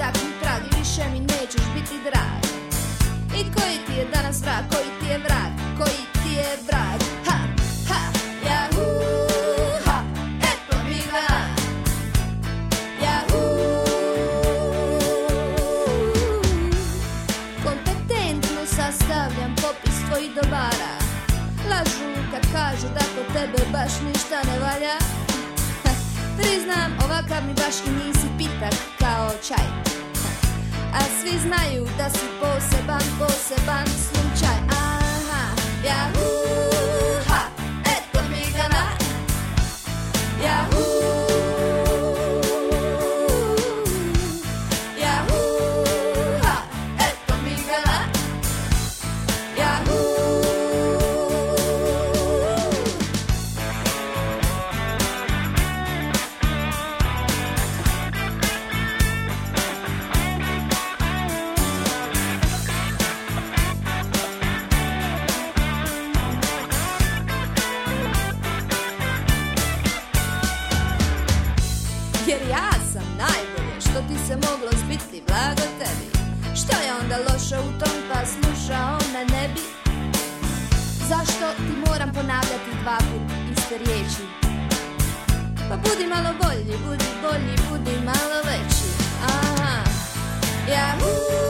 takvi trag i više mi nećeš biti drag. I koji ti je danas vrag, koji ti je vrag, koji ti je vrag? Ha, ha, jahuu, ha, eto mi ga. Jahuu. Kompetentno sastavljam popis tvojih dobara. Lažu kad kažu da kod tebe baš ništa ne valja. Priznam, ovakav mi baš i nisi pitak kao čaj. A svi znaju da si poseban slučaj. Aha, jahuu, ha, eto mi ga na. Jahuu, jahuu, ha, eto mi ga na. Jahuu. Jer ja sam najbolje što ti se moglo zbiti blago tebi. Što je onda loše u tom pa slušao me ne bi? Zašto ti moram ponavljati dva put iste riječi? Pa budi malo bolji, budi bolji, budi malo veći. Aha, jahuu.